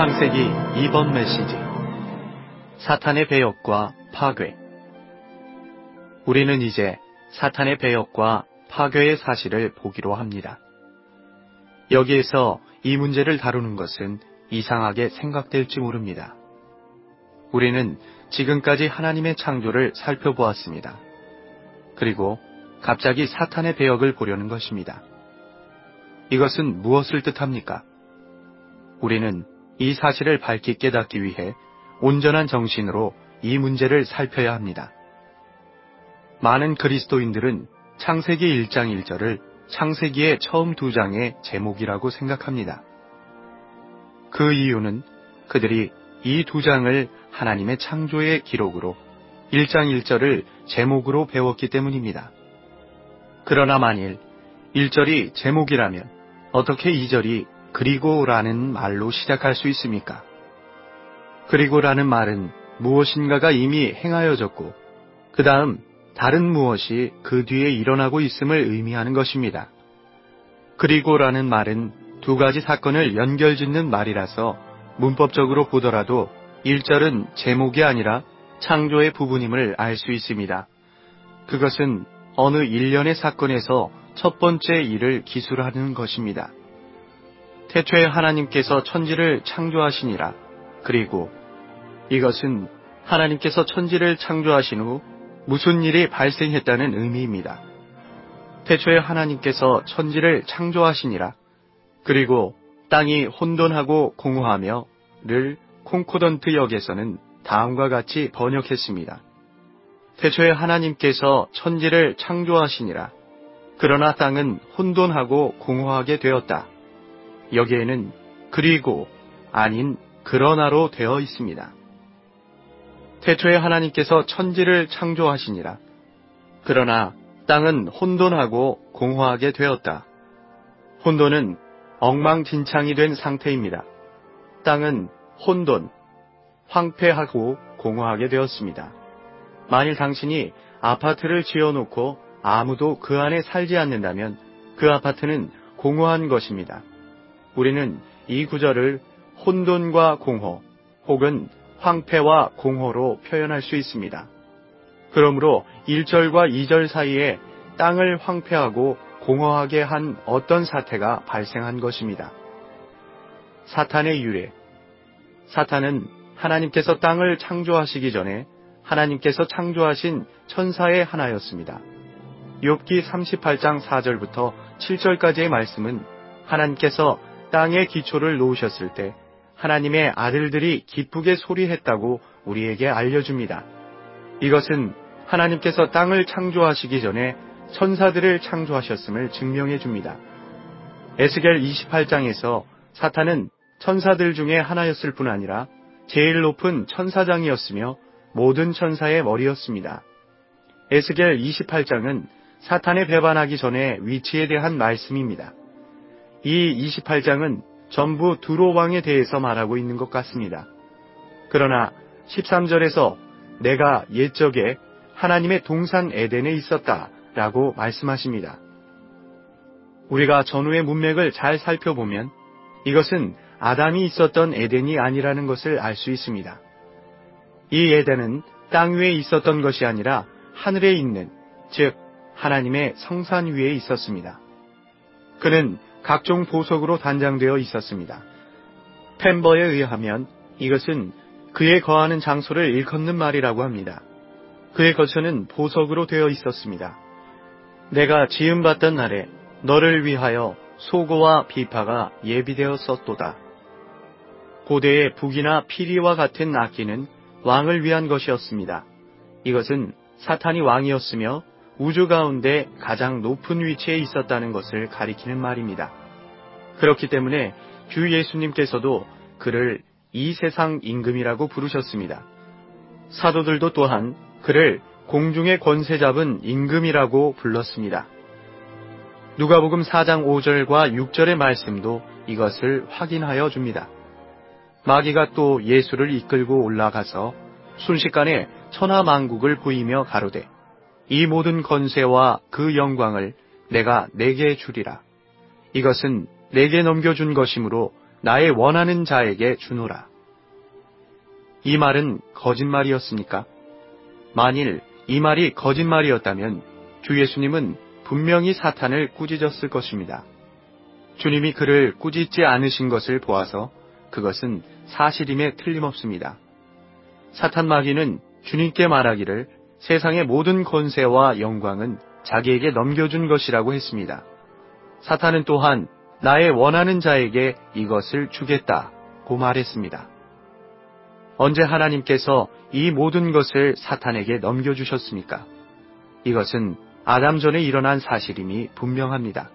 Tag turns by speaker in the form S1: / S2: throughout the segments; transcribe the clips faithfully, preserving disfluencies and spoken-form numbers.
S1: 창세기 이 번 메시지 사탄의 배역과 파괴. 우리는 이제 사탄의 배역과 파괴의 사실을 보기로 합니다. 여기에서 이 문제를 다루는 것은 이상하게 생각될지 모릅니다. 우리는 지금까지 하나님의 창조를 살펴보았습니다. 그리고 갑자기 사탄의 배역을 보려는 것입니다. 이것은 무엇을 뜻합니까? 우리는 이 사실을 밝히 깨닫기 위해 온전한 정신으로 이 문제를 살펴야 합니다. 많은 그리스도인들은 창세기 일 장 일 절을 창세기의 처음 두 장의 제목이라고 생각합니다. 그 이유는 그들이 이 두 장을 하나님의 창조의 기록으로 일 장 일 절을 제목으로 배웠기 때문입니다. 그러나 만일 일 절이 제목이라면 어떻게 이 절이 그리고라는 말로 시작할 수 있습니까? 그리고라는 말은 무엇인가가 이미 행하여졌고 그 다음 다른 무엇이 그 뒤에 일어나고 있음을 의미하는 것입니다. 그리고라는 말은 두 가지 사건을 연결짓는 말이라서 문법적으로 보더라도 일 절은 제목이 아니라 창조의 부분임을 알 수 있습니다. 그것은 어느 일련의 사건에서 첫 번째 일을 기술하는 것입니다. 태초에 하나님께서 천지를 창조하시니라. 그리고 이것은 하나님께서 천지를 창조하신 후 무슨 일이 발생했다는 의미입니다. 태초에 하나님께서 천지를 창조하시니라. 그리고 땅이 혼돈하고 공허하며를 콩코던트 역에서는 다음과 같이 번역했습니다. 태초에 하나님께서 천지를 창조하시니라. 그러나 땅은 혼돈하고 공허하게 되었다. 여기에는 그리고 아닌 그러나로 되어 있습니다. 태초에 하나님께서 천지를 창조하시니라. 그러나 땅은 혼돈하고 공허하게 되었다. 혼돈은 엉망진창이 된 상태입니다. 땅은 혼돈, 황폐하고 공허하게 되었습니다. 만일 당신이 아파트를 지어놓고 아무도 그 안에 살지 않는다면 그 아파트는 공허한 것입니다. 우리는 이 구절을 혼돈과 공허 혹은 황폐와 공허로 표현할 수 있습니다. 그러므로 일 절과 이 절 사이에 땅을 황폐하고 공허하게 한 어떤 사태가 발생한 것입니다. 사탄의 유래. 사탄은 하나님께서 땅을 창조하시기 전에 하나님께서 창조하신 천사의 하나였습니다. 욥기 삼십팔 장 사 절부터 칠 절까지의 말씀은 하나님께서 땅의 기초를 놓으셨을 때 하나님의 아들들이 기쁘게 소리했다고 우리에게 알려줍니다. 이것은 하나님께서 땅을 창조하시기 전에 천사들을 창조하셨음을 증명해 줍니다. 에스겔 이십팔 장에서 사탄은 천사들 중에 하나였을 뿐 아니라 제일 높은 천사장이었으며 모든 천사의 머리였습니다. 에스겔 이십팔 장은 사탄에 배반하기 전의 위치에 대한 말씀입니다. 이 이십팔 장은 전부 두로 왕에 대해서 말하고 있는 것 같습니다. 그러나 십삼 절에서 내가 옛적에 하나님의 동산 에덴에 있었다 라고 말씀하십니다. 우리가 전후의 문맥을 잘 살펴보면 이것은 아담이 있었던 에덴이 아니라는 것을 알 수 있습니다. 이 에덴은 땅 위에 있었던 것이 아니라 하늘에 있는, 즉 하나님의 성산 위에 있었습니다. 그는 각종 보석으로 단장되어 있었습니다. 펜버에 의하면 이것은 그의 거하는 장소를 일컫는 말이라고 합니다. 그의 거처는 보석으로 되어 있었습니다. 내가 지음받던 날에 너를 위하여 소고와 비파가 예비되었었도다. 고대의 북이나 피리와 같은 악기는 왕을 위한 것이었습니다. 이것은 사탄이 왕이었으며 우주 가운데 가장 높은 위치에 있었다는 것을 가리키는 말입니다. 그렇기 때문에 주 예수님께서도 그를 이 세상 임금이라고 부르셨습니다. 사도들도 또한 그를 공중의 권세 잡은 임금이라고 불렀습니다. 누가복음 사 장 오 절과 육 절의 말씀도 이것을 확인하여 줍니다. 마귀가 또 예수를 이끌고 올라가서 순식간에 천하만국을 보이며 가로되 이 모든 권세와 그 영광을 내가 내게 주리라. 이것은 내게 넘겨준 것이므로 나의 원하는 자에게 주노라. 이 말은 거짓말이었습니까? 만일 이 말이 거짓말이었다면 주 예수님은 분명히 사탄을 꾸짖었을 것입니다. 주님이 그를 꾸짖지 않으신 것을 보아서 그것은 사실임에 틀림없습니다. 사탄 마귀는 주님께 말하기를 세상의 모든 권세와 영광은 자기에게 넘겨준 것이라고 했습니다. 사탄은 또한 나의 원하는 자에게 이것을 주겠다고 말했습니다. 언제 하나님께서 이 모든 것을 사탄에게 넘겨주셨습니까? 이것은 아담 전에 일어난 사실임이 분명합니다.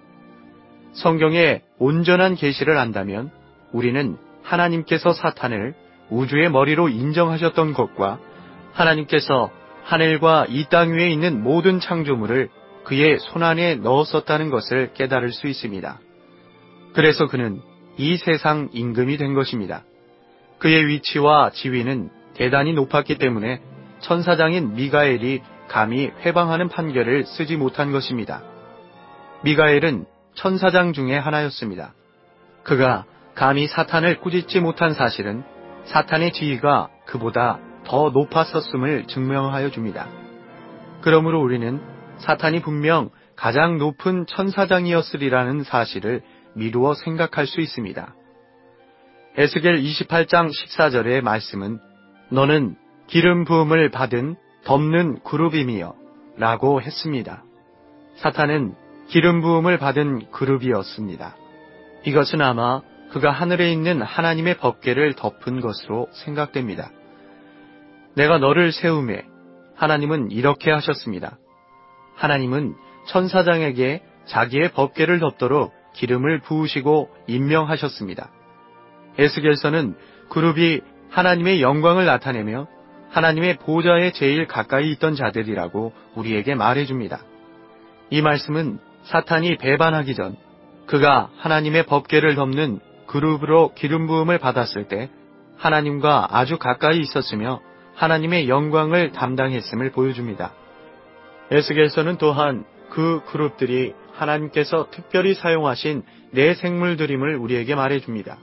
S1: 성경의 온전한 계시를 안다면 우리는 하나님께서 사탄을 우주의 머리로 인정하셨던 것과 하나님께서 하늘과 이 땅 위에 있는 모든 창조물을 그의 손안에 넣었었다는 것을 깨달을 수 있습니다. 그래서 그는 이 세상 임금이 된 것입니다. 그의 위치와 지위는 대단히 높았기 때문에 천사장인 미가엘이 감히 회방하는 판결을 쓰지 못한 것입니다. 미가엘은 천사장 중에 하나였습니다. 그가 감히 사탄을 꾸짖지 못한 사실은 사탄의 지위가 그보다 더 높았었음을 증명하여 줍니다. 그러므로 우리는 사탄이 분명 가장 높은 천사장이었으리라는 사실을 미루어 생각할 수 있습니다. 에스겔 이십팔 장 십사 절의 말씀은 너는 기름 부음을 받은 덮는 그룹이며 라고 했습니다. 사탄은 기름 부음을 받은 그룹이었습니다. 이것은 아마 그가 하늘에 있는 하나님의 법궤를 덮은 것으로 생각됩니다. 내가 너를 세우매 하나님은 이렇게 하셨습니다. 하나님은 천사장에게 자기의 법궤를 덮도록 기름을 부으시고 임명하셨습니다. 에스겔서는 그룹이 하나님의 영광을 나타내며 하나님의 보좌에 제일 가까이 있던 자들이라고 우리에게 말해줍니다. 이 말씀은 사탄이 배반하기 전 그가 하나님의 법궤를 덮는 그룹으로 기름 부음을 받았을 때 하나님과 아주 가까이 있었으며 하나님의 영광을 담당했음을 보여줍니다. 에스겔서는 또한 그 그룹들이 하나님께서 특별히 사용하신 네 생물들임을 우리에게 말해줍니다.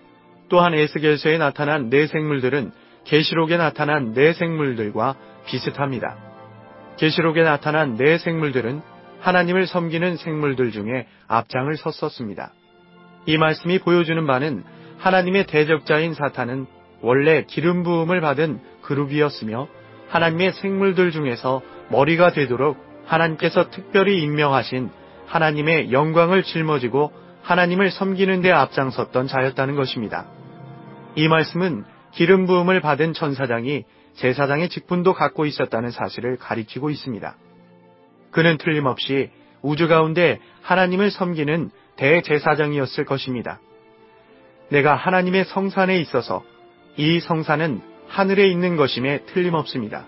S1: 또한 에스겔서에 나타난 네 생물들은 계시록에 나타난 네 생물들과 비슷합니다. 계시록에 나타난 네 생물들은 하나님을 섬기는 생물들 중에 앞장을 섰었습니다. 이 말씀이 보여주는 바는 하나님의 대적자인 사탄은 원래 기름 부음을 받은 그룹이었으며 하나님의 생물들 중에서 머리가 되도록 하나님께서 특별히 임명하신 하나님의 영광을 짊어지고 하나님을 섬기는 데 앞장섰던 자였다는 것입니다. 이 말씀은 기름 부음을 받은 천사장이 제사장의 직분도 갖고 있었다는 사실을 가리키고 있습니다. 그는 틀림없이 우주 가운데 하나님을 섬기는 대제사장이었을 것입니다. 내가 하나님의 성산에 있어서 이 성산은 하늘에 있는 것임에 틀림없습니다.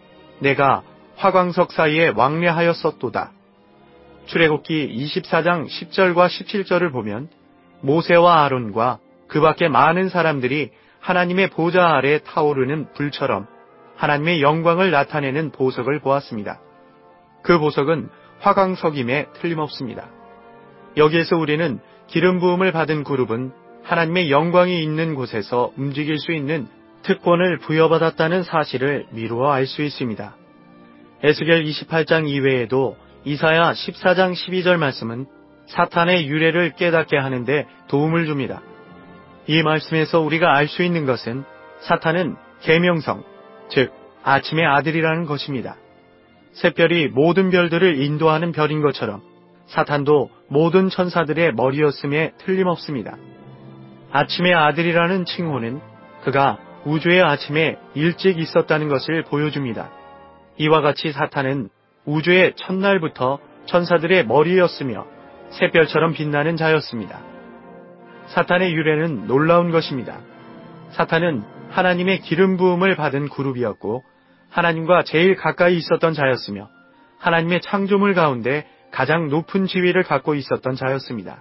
S1: 내가 화광석 사이에 왕래하였었도다. 출애굽기 이십사 장 십 절과 십칠 절을 보면 모세와 아론과 그 밖에 많은 사람들이 하나님의 보좌 아래 타오르는 불처럼 하나님의 영광을 나타내는 보석을 보았습니다. 그 보석은 화광석임에 틀림없습니다. 여기에서 우리는 기름 부음을 받은 그룹은 하나님의 영광이 있는 곳에서 움직일 수 있는 특권을 부여받았다는 사실을 미루어 알 수 있습니다. 에스겔 이십팔 장 이외에도 이사야 십사 장 십이 절 말씀은 사탄의 유래를 깨닫게 하는데 도움을 줍니다. 이 말씀에서 우리가 알 수 있는 것은 사탄은 계명성, 즉 아침의 아들이라는 것입니다. 샛별이 모든 별들을 인도하는 별인 것처럼 사탄도 모든 천사들의 머리였음에 틀림없습니다. 아침의 아들이라는 칭호는 그가 우주의 아침에 일찍 있었다는 것을 보여줍니다. 이와 같이 사탄은 우주의 첫날부터 천사들의 머리였으며 샛별처럼 빛나는 자였습니다. 사탄의 유래는 놀라운 것입니다. 사탄은 하나님의 기름 부음을 받은 그룹이었고 하나님과 제일 가까이 있었던 자였으며 하나님의 창조물 가운데 가장 높은 지위를 갖고 있었던 자였습니다.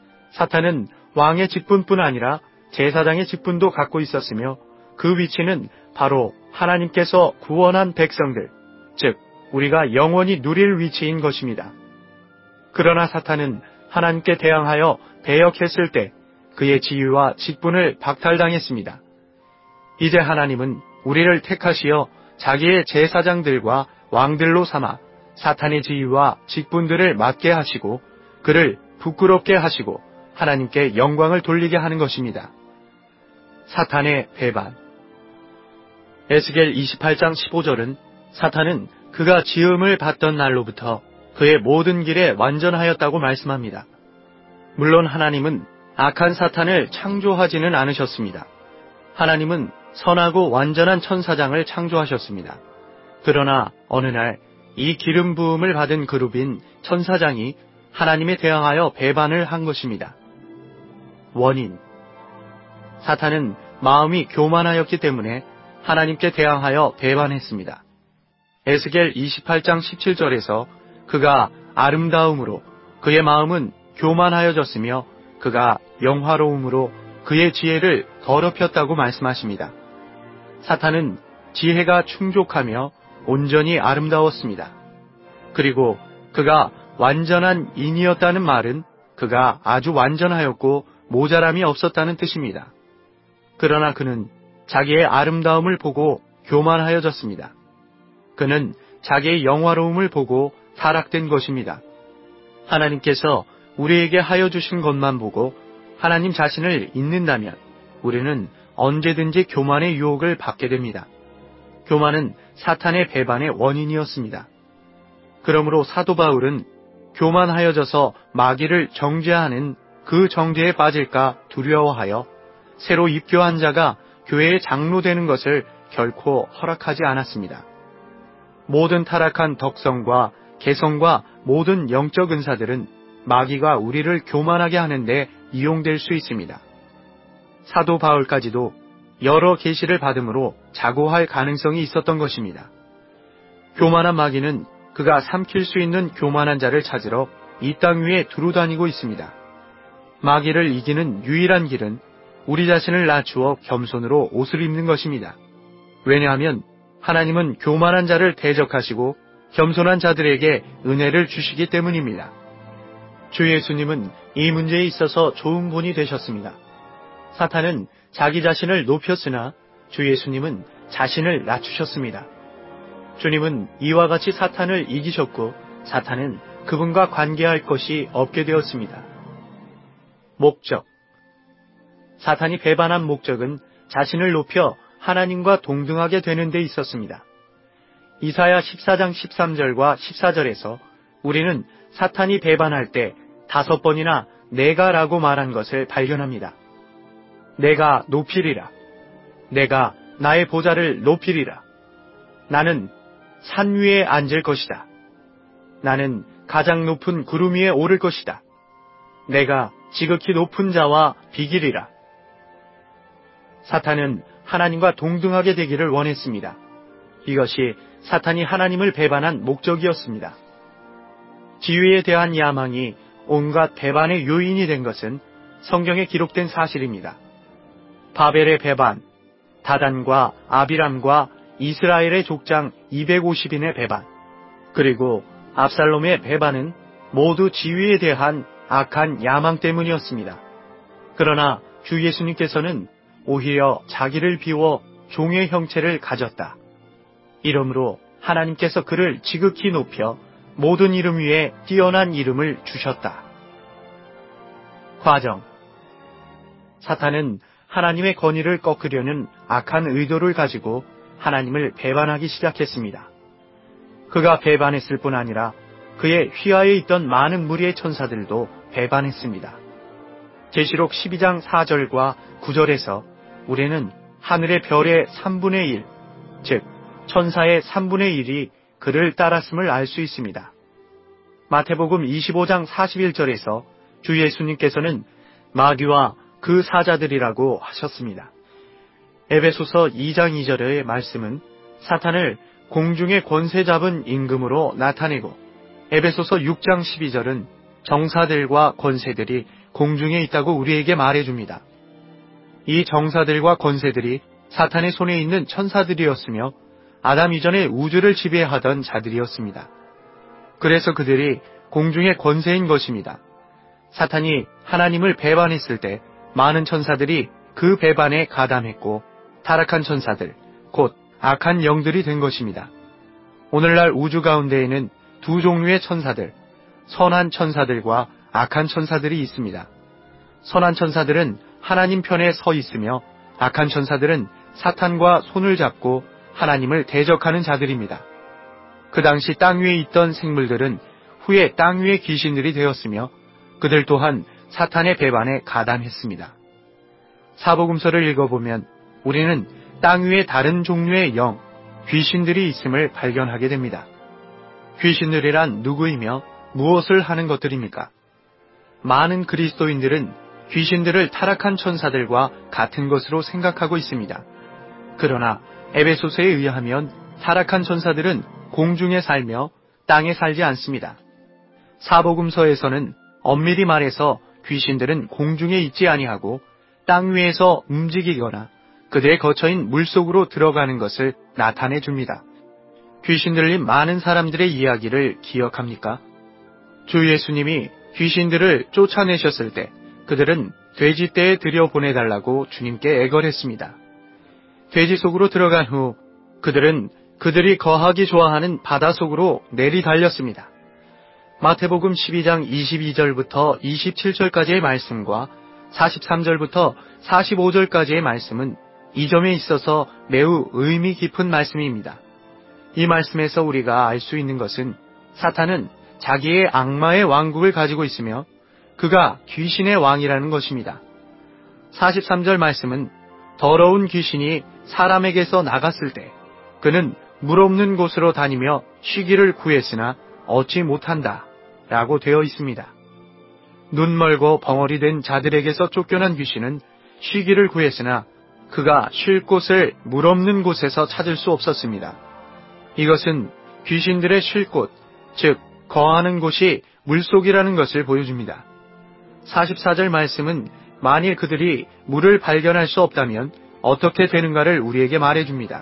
S1: 사탄은 왕의 직분뿐 아니라 제사장의 직분도 갖고 있었으며 그 위치는 바로 하나님께서 구원한 백성들, 즉 우리가 영원히 누릴 위치인 것입니다. 그러나 사탄은 하나님께 대항하여 배역했을 때 그의 지위와 직분을 박탈당했습니다. 이제 하나님은 우리를 택하시어 자기의 제사장들과 왕들로 삼아 사탄의 지위와 직분들을 맡게 하시고 그를 부끄럽게 하시고 하나님께 영광을 돌리게 하는 것입니다. 사탄의 배반. 에스겔 이십팔 장 십오 절은 사탄은 그가 지음을 받던 날로부터 그의 모든 길에 완전하였다고 말씀합니다. 물론 하나님은 악한 사탄을 창조하지는 않으셨습니다. 하나님은 선하고 완전한 천사장을 창조하셨습니다. 그러나 어느 날 이 기름 부음을 받은 그룹인 천사장이 하나님에 대항하여 배반을 한 것입니다. 원인. 사탄은 마음이 교만하였기 때문에 하나님께 대항하여 배반했습니다. 에스겔 이십팔 장 십칠 절에서 그가 아름다움으로 그의 마음은 교만하여졌으며 그가 영화로움으로 그의 지혜를 더럽혔다고 말씀하십니다. 사탄은 지혜가 충족하며 온전히 아름다웠습니다. 그리고 그가 완전한 인이었다는 말은 그가 아주 완전하였고 모자람이 없었다는 뜻입니다. 그러나 그는 자기의 아름다움을 보고 교만하여졌습니다. 그는 자기의 영화로움을 보고 타락된 것입니다. 하나님께서 우리에게 하여 주신 것만 보고 하나님 자신을 잊는다면 우리는 언제든지 교만의 유혹을 받게 됩니다. 교만은 사탄의 배반의 원인이었습니다. 그러므로 사도 바울은 교만하여져서 마귀를 정죄하는 그 정죄에 빠질까 두려워하여 새로 입교한 자가 교회의 장로 되는 것을 결코 허락하지 않았습니다. 모든 타락한 덕성과 개성과 모든 영적 은사들은 마귀가 우리를 교만하게 하는데 이용될 수 있습니다. 사도 바울까지도 여러 계시를 받음으로 자고할 가능성이 있었던 것입니다. 교만한 마귀는 그가 삼킬 수 있는 교만한 자를 찾으러 이 땅 위에 두루다니고 있습니다. 마귀를 이기는 유일한 길은 우리 자신을 낮추어 겸손으로 옷을 입는 것입니다. 왜냐하면 하나님은 교만한 자를 대적하시고 겸손한 자들에게 은혜를 주시기 때문입니다. 주 예수님은 이 문제에 있어서 좋은 분이 되셨습니다. 사탄은 자기 자신을 높였으나 주 예수님은 자신을 낮추셨습니다. 주님은 이와 같이 사탄을 이기셨고 사탄은 그분과 관계할 것이 없게 되었습니다. 목적. 사탄이 배반한 목적은 자신을 높여 하나님과 동등하게 되는 데 있었습니다. 이사야 십사 장 십삼 절과 십사 절에서 우리는 사탄이 배반할 때 다섯 번이나 내가 라고 말한 것을 발견합니다. 내가 높이리라. 내가 나의 보좌를 높이리라. 나는 산 위에 앉을 것이다. 나는 가장 높은 구름 위에 오를 것이다. 내가 지극히 높은 자와 비기리라. 사탄은 하나님과 동등하게 되기를 원했습니다. 이것이 사탄이 하나님을 배반한 목적이었습니다. 지위에 대한 야망이 온갖 배반의 요인이 된 것은 성경에 기록된 사실입니다. 바벨의 배반, 다단과 아비람과 이스라엘의 족장 이백오십 인의 배반, 그리고 압살롬의 배반은 모두 지위에 대한 악한 야망 때문이었습니다. 그러나 주 예수님께서는 오히려 자기를 비워 종의 형체를 가졌다. 이러므로 하나님께서 그를 지극히 높여 모든 이름 위에 뛰어난 이름을 주셨다. 과정. 사탄은 하나님의 권위를 꺾으려는 악한 의도를 가지고 하나님을 배반하기 시작했습니다. 그가 배반했을 뿐 아니라 그의 휘하에 있던 많은 무리의 천사들도 배반했습니다. 계시록 십이 장 사 절과 구 절에서 우리는 하늘의 별의 삼분의 일, 즉 천사의 삼분의 일이 그를 따랐음을 알 수 있습니다. 마태복음 이십오 장 사십일 절에서 주 예수님께서는 마귀와 그 사자들이라고 하셨습니다. 에베소서 이 장 이 절의 말씀은 사탄을 공중의 권세 잡은 임금으로 나타내고, 에베소서 육 장 십이 절은 정사들과 권세들이 공중에 있다고 우리에게 말해줍니다. 이 정사들과 권세들이 사탄의 손에 있는 천사들이었으며 아담 이전에 우주를 지배하던 자들이었습니다. 그래서 그들이 공중의 권세인 것입니다. 사탄이 하나님을 배반했을 때 많은 천사들이 그 배반에 가담했고 타락한 천사들, 곧 악한 영들이 된 것입니다. 오늘날 우주 가운데에는 두 종류의 천사들, 선한 천사들과 악한 천사들이 있습니다. 선한 천사들은 하나님 편에 서 있으며 악한 천사들은 사탄과 손을 잡고 하나님을 대적하는 자들입니다. 그 당시 땅 위에 있던 생물들은 후에 땅 위의 귀신들이 되었으며 그들 또한 사탄의 배반에 가담했습니다. 사복음서를 읽어보면 우리는 땅 위에 다른 종류의 영, 귀신들이 있음을 발견하게 됩니다. 귀신들이란 누구이며 무엇을 하는 것들입니까? 많은 그리스도인들은 귀신들을 타락한 천사들과 같은 것으로 생각하고 있습니다. 그러나 에베소서에 의하면 타락한 천사들은 공중에 살며 땅에 살지 않습니다. 사복음서에서는 엄밀히 말해서 귀신들은 공중에 있지 아니하고 땅 위에서 움직이거나 그들의 거처인 물속으로 들어가는 것을 나타내 줍니다. 귀신 들린 많은 사람들의 이야기를 기억합니까? 주 예수님이 귀신들을 쫓아내셨을 때 그들은 돼지떼에 들여보내달라고 주님께 애걸했습니다. 돼지 속으로 들어간 후 그들은 그들이 거하기 좋아하는 바다 속으로 내리달렸습니다. 마태복음 십이 장 이십이 절부터 이십칠 절까지의 말씀과 사십삼 절부터 사십오 절까지의 말씀은 이 점에 있어서 매우 의미 깊은 말씀입니다. 이 말씀에서 우리가 알 수 있는 것은 사탄은 자기의 악마의 왕국을 가지고 있으며 그가 귀신의 왕이라는 것입니다. 사십삼 절 말씀은 더러운 귀신이 사람에게서 나갔을 때 그는 물 없는 곳으로 다니며 쉬기를 구했으나 얻지 못한다 라고 되어 있습니다. 눈 멀고 벙어리 된 자들에게서 쫓겨난 귀신은 쉬기를 구했으나 그가 쉴 곳을 물 없는 곳에서 찾을 수 없었습니다. 이것은 귀신들의 쉴 곳, 즉 거하는 곳이 물속이라는 것을 보여줍니다. 사십사 절 말씀은 만일 그들이 물을 발견할 수 없다면 어떻게 되는가를 우리에게 말해줍니다.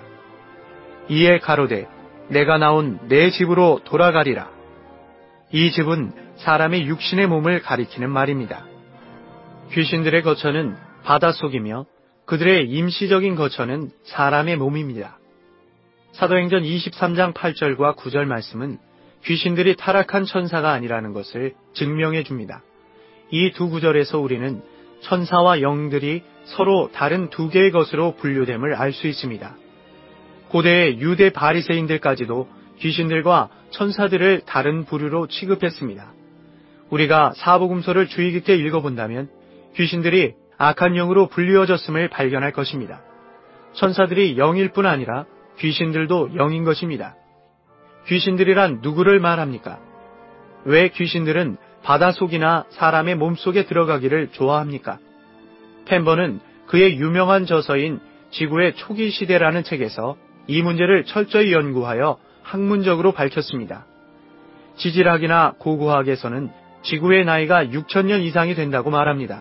S1: 이에 가로되 내가 나온 내 집으로 돌아가리라. 이 집은 사람의 육신의 몸을 가리키는 말입니다. 귀신들의 거처는 바닷속이며 그들의 임시적인 거처는 사람의 몸입니다. 사도행전 이십삼 장 팔 절과 구 절 말씀은 귀신들이 타락한 천사가 아니라는 것을 증명해 줍니다. 이 두 구절에서 우리는 천사와 영들이 서로 다른 두 개의 것으로 분류됨을 알 수 있습니다. 고대의 유대 바리새인들까지도 귀신들과 천사들을 다른 부류로 취급했습니다. 우리가 사복음서를 주의 깊게 읽어본다면 귀신들이 악한 영으로 분류어졌음을 발견할 것입니다. 천사들이 영일 뿐 아니라 귀신들도 영인 것입니다. 귀신들이란 누구를 말합니까? 왜 귀신들은 바닷속이나 사람의 몸속에 들어가기를 좋아합니까? 펜버는 그의 유명한 저서인 지구의 초기 시대라는 책에서 이 문제를 철저히 연구하여 학문적으로 밝혔습니다. 지질학이나 고고학에서는 지구의 나이가 육천 년 이상이 된다고 말합니다.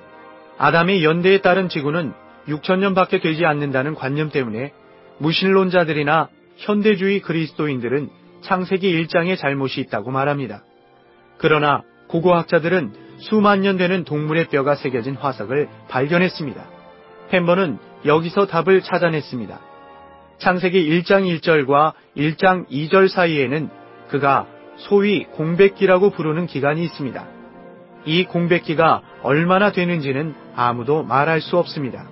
S1: 아담의 연대에 따른 지구는 육천 년밖에 되지 않는다는 관념 때문에 무신론자들이나 현대주의 그리스도인들은 창세기 일 장에 잘못이 있다고 말합니다. 그러나 고고학자들은 수만 년 되는 동물의 뼈가 새겨진 화석을 발견했습니다. 펜버는 여기서 답을 찾아냈습니다. 창세기 일 장 일 절과 일 장 이 절 사이에는 그가 소위 공백기라고 부르는 기간이 있습니다. 이 공백기가 얼마나 되는지는 아무도 말할 수 없습니다.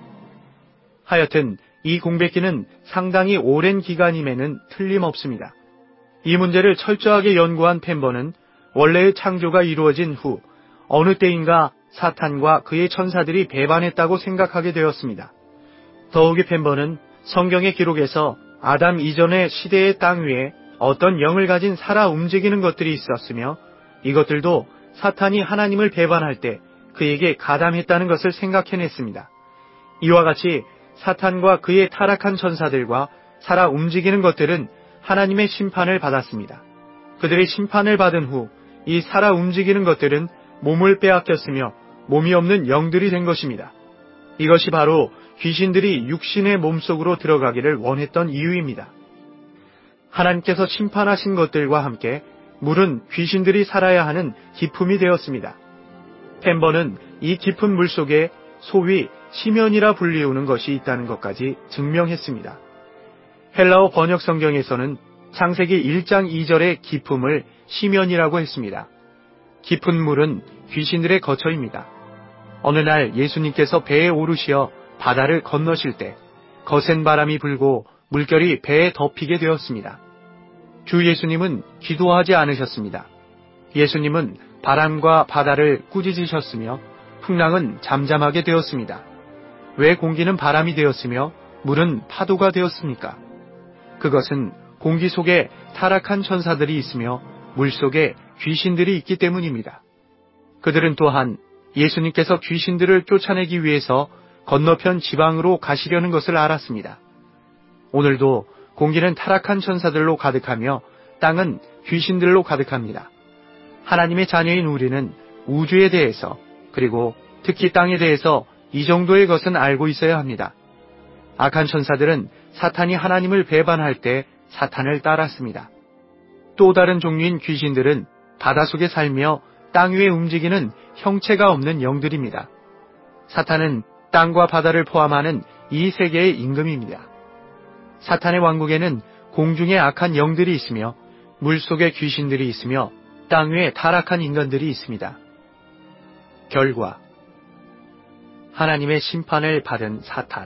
S1: 하여튼 이 공백기는 상당히 오랜 기간임에는 틀림없습니다. 이 문제를 철저하게 연구한 펜버는 원래의 창조가 이루어진 후 어느 때인가 사탄과 그의 천사들이 배반했다고 생각하게 되었습니다. 더욱이 펜버는 성경의 기록에서 아담 이전의 시대의 땅 위에 어떤 영을 가진 살아 움직이는 것들이 있었으며 이것들도 사탄이 하나님을 배반할 때 그에게 가담했다는 것을 생각해냈습니다. 이와 같이 사탄과 그의 타락한 천사들과 살아 움직이는 것들은 하나님의 심판을 받았습니다. 그들의 심판을 받은 후 이 살아 움직이는 것들은 몸을 빼앗겼으며 몸이 없는 영들이 된 것입니다. 이것이 바로 귀신들이 육신의 몸속으로 들어가기를 원했던 이유입니다. 하나님께서 심판하신 것들과 함께 물은 귀신들이 살아야 하는 기품이 되었습니다. 펜버는 이 깊은 물 속에 소위 시면이라 불리우는 것이 있다는 것까지 증명했습니다. 헬라어 번역 성경에서는 창세기 일 장 이 절의 깊음을 시면이라고 했습니다. 깊은 물은 귀신들의 거처입니다. 어느 날 예수님께서 배에 오르시어 바다를 건너실 때 거센 바람이 불고 물결이 배에 덮이게 되었습니다. 주 예수님은 기도하지 않으셨습니다. 예수님은 바람과 바다를 꾸짖으셨으며 풍랑은 잠잠하게 되었습니다. 왜 공기는 바람이 되었으며 물은 파도가 되었습니까? 그것은 공기 속에 타락한 천사들이 있으며 물 속에 귀신들이 있기 때문입니다. 그들은 또한 예수님께서 귀신들을 쫓아내기 위해서 건너편 지방으로 가시려는 것을 알았습니다. 오늘도 공기는 타락한 천사들로 가득하며 땅은 귀신들로 가득합니다. 하나님의 자녀인 우리는 우주에 대해서 그리고 특히 땅에 대해서 이 정도의 것은 알고 있어야 합니다. 악한 천사들은 사탄이 하나님을 배반할 때 사탄을 따랐습니다. 또 다른 종류인 귀신들은 바닷속에 살며 땅 위에 움직이는 형체가 없는 영들입니다. 사탄은 땅과 바다를 포함하는 이 세계의 임금입니다. 사탄의 왕국에는 공중에 악한 영들이 있으며 물속에 귀신들이 있으며 땅 위에 타락한 인간들이 있습니다. 결과 하나님의 심판을 받은 사탄.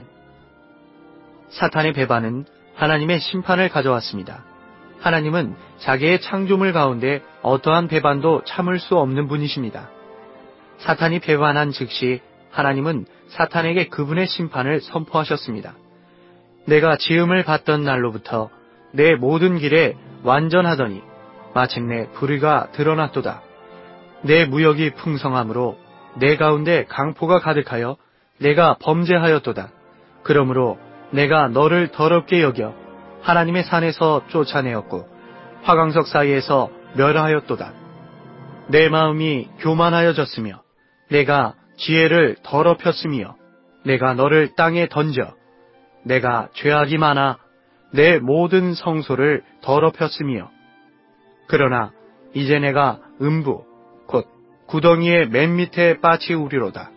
S1: 사탄의 배반은 하나님의 심판을 가져왔습니다. 하나님은 자기의 창조물 가운데 어떠한 배반도 참을 수 없는 분이십니다. 사탄이 배반한 즉시 하나님은 사탄에게 그분의 심판을 선포하셨습니다. 내가 지음을 받던 날로부터 내 모든 길에 완전하더니 마침내 불의가 드러났도다. 내 무역이 풍성함으로 내 가운데 강포가 가득하여 내가 범죄하였도다. 그러므로 내가 너를 더럽게 여겨 하나님의 산에서 쫓아내었고 화강석 사이에서 멸하였도다. 내 마음이 교만하여졌으며 내가 지혜를 더럽혔으며 내가 너를 땅에 던져 내가 죄악이 많아 내 모든 성소를 더럽혔으며 그러나 이제 내가 음부 곧 구덩이의 맨 밑에 빠치우리로다.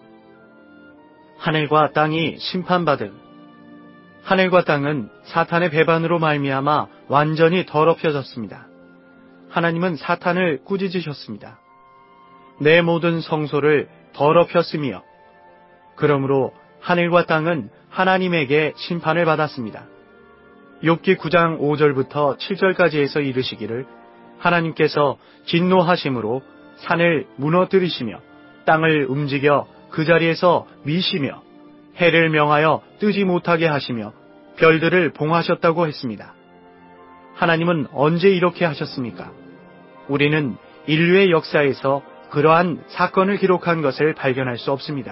S1: 하늘과 땅이 심판받음. 하늘과 땅은 사탄의 배반으로 말미암아 완전히 더럽혀졌습니다. 하나님은 사탄을 꾸짖으셨습니다. 내 모든 성소를 더럽혔으며 그러므로 하늘과 땅은 하나님에게 심판을 받았습니다. 욥기 구 장 오 절부터 칠 절까지 해서 이르시기를 하나님께서 진노하심으로 산을 무너뜨리시며 땅을 움직여 그 자리에서 미시며 해를 명하여 뜨지 못하게 하시며 별들을 봉하셨다고 했습니다. 하나님은 언제 이렇게 하셨습니까? 우리는 인류의 역사에서 그러한 사건을 기록한 것을 발견할 수 없습니다.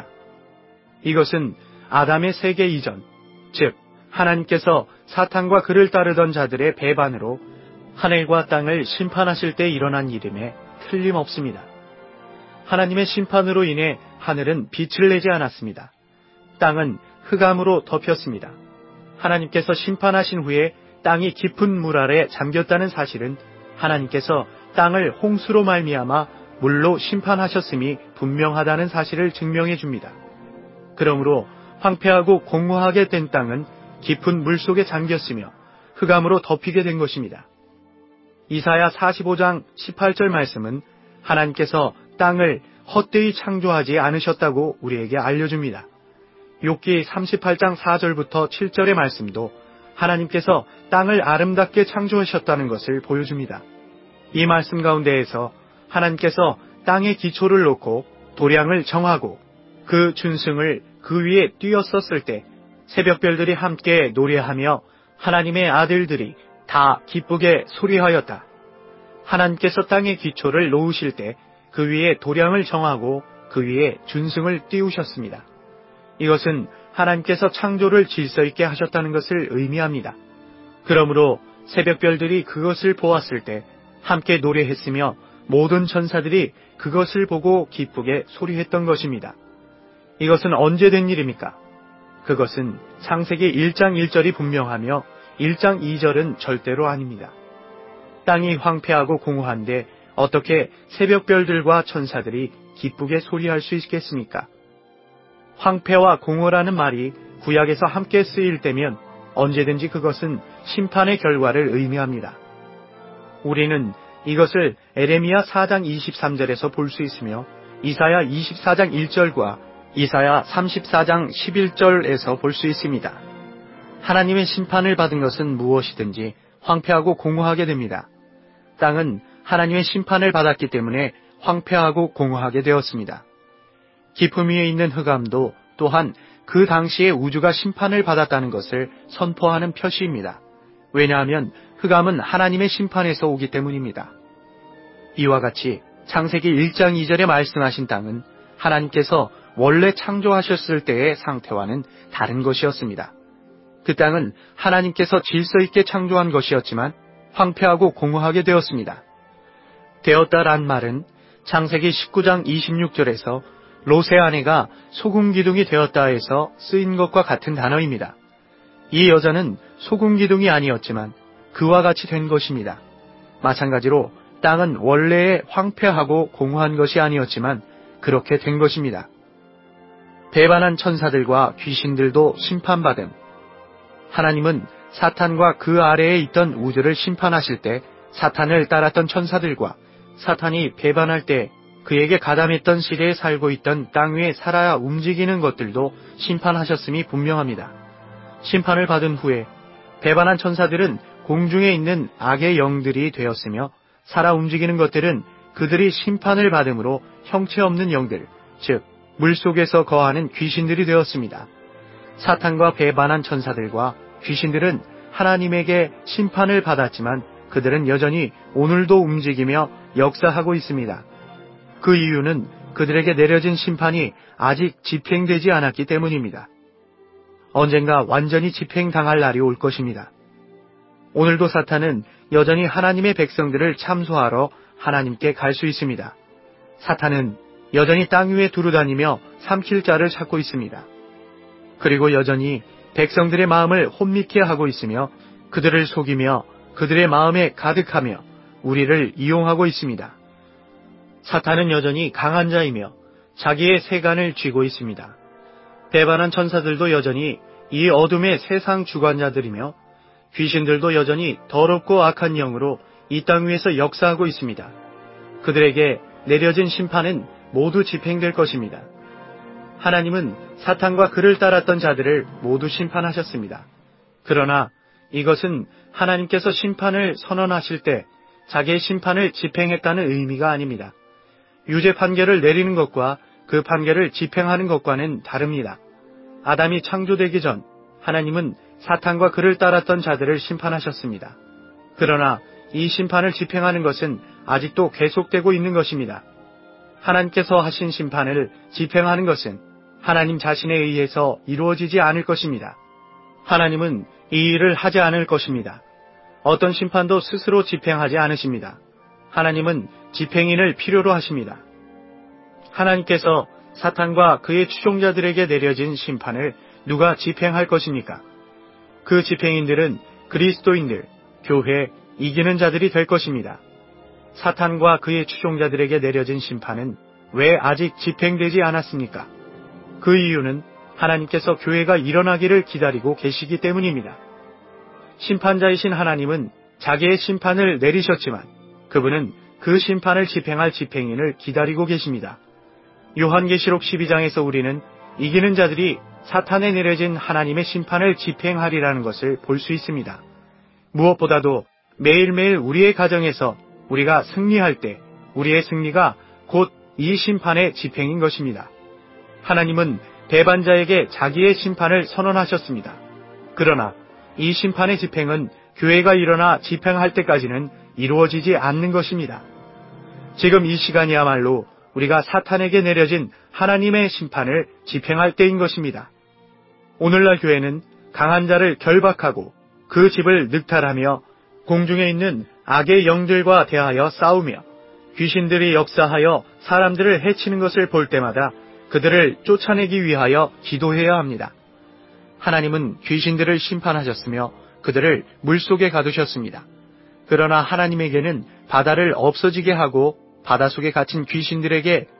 S1: 이것은 아담의 세계 이전, 즉 하나님께서 사탄과 그를 따르던 자들의 배반으로 하늘과 땅을 심판하실 때 일어난 일임에 틀림없습니다. 하나님의 심판으로 인해 하늘은 빛을 내지 않았습니다. 땅은 흑암으로 덮였습니다. 하나님께서 심판하신 후에 땅이 깊은 물 아래 잠겼다는 사실은 하나님께서 땅을 홍수로 말미암아 물로 심판하셨음이 분명하다는 사실을 증명해 줍니다. 그러므로 황폐하고 공허하게 된 땅은 깊은 물 속에 잠겼으며 흑암으로 덮이게 된 것입니다. 이사야 사십오 장 십팔 절 말씀은 하나님께서 땅을 헛되이 창조하지 않으셨다고 우리에게 알려줍니다. 욥기 삼십팔 장 사 절부터 칠 절의 말씀도 하나님께서 땅을 아름답게 창조하셨다는 것을 보여줍니다. 이 말씀 가운데에서 하나님께서 땅의 기초를 놓고 도량을 정하고 그 준승을 그 위에 띄었었을 때 새벽별들이 함께 노래하며 하나님의 아들들이 다 기쁘게 소리하였다. 하나님께서 땅의 기초를 놓으실 때 그 위에 도량을 정하고 그 위에 준승을 띄우셨습니다. 이것은 하나님께서 창조를 질서 있게 하셨다는 것을 의미합니다. 그러므로 새벽별들이 그것을 보았을 때 함께 노래했으며 모든 천사들이 그것을 보고 기쁘게 소리했던 것입니다. 이것은 언제 된 일입니까? 그것은 창세기 일 장 일 절이 분명하며 일 장 이 절은 절대로 아닙니다. 땅이 황폐하고 공허한데 어떻게 새벽별들과 천사들이 기쁘게 소리할 수 있겠습니까? 황폐와 공허라는 말이 구약에서 함께 쓰일 때면 언제든지 그것은 심판의 결과를 의미합니다. 우리는 이것을 에레미야 사 장 이십삼 절에서 볼 수 있으며 이사야 이십사 장 일 절과 이사야 삼십사 장 십일 절에서 볼 수 있습니다. 하나님의 심판을 받은 것은 무엇이든지 황폐하고 공허하게 됩니다. 땅은 하나님의 심판을 받았기 때문에 황폐하고 공허하게 되었습니다. 깊음 위에 있는 흑암도 또한 그 당시에 우주가 심판을 받았다는 것을 선포하는 표시입니다. 왜냐하면 흑암은 하나님의 심판에서 오기 때문입니다. 이와 같이 창세기 일 장 이 절에 말씀하신 땅은 하나님께서 원래 창조하셨을 때의 상태와는 다른 것이었습니다. 그 땅은 하나님께서 질서 있게 창조한 것이었지만 황폐하고 공허하게 되었습니다. 되었다란 말은 창세기 십구 장 이십육 절에서 롯의 아내가 소금 기둥이 되었다에서 쓰인 것과 같은 단어입니다. 이 여자는 소금 기둥이 아니었지만 그와 같이 된 것입니다. 마찬가지로 땅은 원래의 황폐하고 공허한 것이 아니었지만 그렇게 된 것입니다. 배반한 천사들과 귀신들도 심판받음. 하나님은 사탄과 그 아래에 있던 우주를 심판하실 때 사탄을 따랐던 천사들과 사탄이 배반할 때 그에게 가담했던 시대에 살고 있던 땅 위에 살아야 움직이는 것들도 심판하셨음이 분명합니다. 심판을 받은 후에 배반한 천사들은 공중에 있는 악의 영들이 되었으며 살아 움직이는 것들은 그들이 심판을 받음으로 형체 없는 영들, 즉 물속에서 거하는 귀신들이 되었습니다. 사탄과 배반한 천사들과 귀신들은 하나님에게 심판을 받았지만 그들은 여전히 오늘도 움직이며 역사하고 있습니다. 그 이유는 그들에게 내려진 심판이 아직 집행되지 않았기 때문입니다. 언젠가 완전히 집행당할 날이 올 것입니다. 오늘도 사탄은 여전히 하나님의 백성들을 참소하러 하나님께 갈 수 있습니다. 사탄은 여전히 땅 위에 두루다니며 삼킬 자를 찾고 있습니다. 그리고 여전히 백성들의 마음을 혼미케 하고 있으며 그들을 속이며 그들의 마음에 가득하며 우리를 이용하고 있습니다. 사탄은 여전히 강한 자이며 자기의 세간을 쥐고 있습니다. 배반한 천사들도 여전히 이 어둠의 세상 주관자들이며 귀신들도 여전히 더럽고 악한 영으로 이 땅 위에서 역사하고 있습니다. 그들에게 내려진 심판은 모두 집행될 것입니다. 하나님은 사탄과 그를 따랐던 자들을 모두 심판하셨습니다. 그러나 이것은 하나님께서 심판을 선언하실 때 자기의 심판을 집행했다는 의미가 아닙니다. 유죄 판결을 내리는 것과 그 판결을 집행하는 것과는 다릅니다. 아담이 창조되기 전 하나님은 사탄과 그를 따랐던 자들을 심판하셨습니다. 그러나 이 심판을 집행하는 것은 아직도 계속되고 있는 것입니다. 하나님께서 하신 심판을 집행하는 것은 하나님 자신에 의해서 이루어지지 않을 것입니다. 하나님은 이 일을 하지 않을 것입니다. 어떤 심판도 스스로 집행하지 않으십니다. 하나님은 집행인을 필요로 하십니다. 하나님께서 사탄과 그의 추종자들에게 내려진 심판을 누가 집행할 것입니까? 그 집행인들은 그리스도인들, 교회, 이기는 자들이 될 것입니다. 사탄과 그의 추종자들에게 내려진 심판은 왜 아직 집행되지 않았습니까? 그 이유는 하나님께서 교회가 일어나기를 기다리고 계시기 때문입니다. 심판자이신 하나님은 자기의 심판을 내리셨지만 그분은 그 심판을 집행할 집행인을 기다리고 계십니다. 요한계시록 십이 장에서 우리는 이기는 자들이 사탄에 내려진 하나님의 심판을 집행하리라는 것을 볼 수 있습니다. 무엇보다도 매일매일 우리의 가정에서 우리가 승리할 때 우리의 승리가 곧 이 심판의 집행인 것입니다. 하나님은 배반자에게 자기의 심판을 선언하셨습니다. 그러나 이 심판의 집행은 교회가 일어나 집행할 때까지는 이루어지지 않는 것입니다. 지금 이 시간이야말로 우리가 사탄에게 내려진 하나님의 심판을 집행할 때인 것입니다. 오늘날 교회는 강한 자를 결박하고 그 집을 늑탈하며 공중에 있는 악의 영들과 대하여 싸우며 귀신들이 역사하여 사람들을 해치는 것을 볼 때마다 그들을 쫓아내기 위하여 기도해야 합니다. 하나님은 귀신들을 심판하셨으며 그들을 물속에 가두셨습니다. 그러나 하나님에게는 바다를 없어지게 하고 바다 속에 갇힌 귀신들에게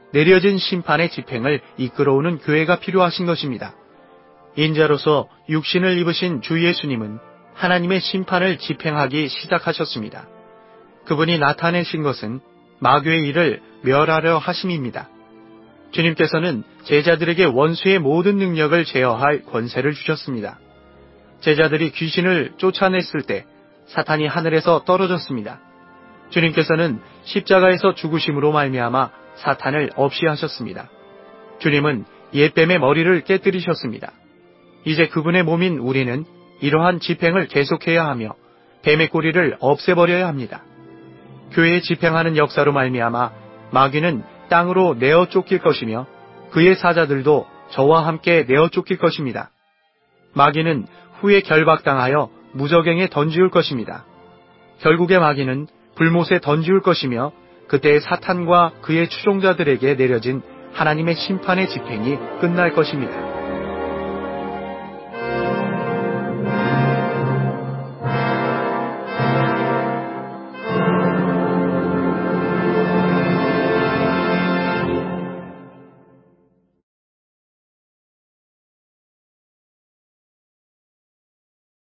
S1: 내려진 심판의 집행을 이끌어오는 교회가 필요하신 것입니다. 인자로서 육신을 입으신 주 예수님은 하나님의 심판을 집행하기 시작하셨습니다. 그분이 나타내신 것은 마귀의 일을 멸하려 하심입니다. 주님께서는 제자들에게 원수의 모든 능력을 제어할 권세를 주셨습니다. 제자들이 귀신을 쫓아냈을 때 사탄이 하늘에서 떨어졌습니다. 주님께서는 십자가에서 죽으심으로 말미암아 사탄을 없이 하셨습니다. 주님은 옛뱀의 머리를 깨뜨리셨습니다. 이제 그분의 몸인 우리는 이러한 집행을 계속해야 하며 뱀의 꼬리를 없애버려야 합니다. 교회에 집행하는 역사로 말미암아 마귀는 땅으로 내어 쫓길 것이며 그의 사자들도 저와 함께 내어 쫓길 것입니다. 마귀는 후에 결박당하여 무저갱에 던지울 것입니다. 결국에 마귀는 불못에 던지울 것이며 그때 사탄과 그의 추종자들에게 내려진 하나님의 심판의 집행이 끝날 것입니다.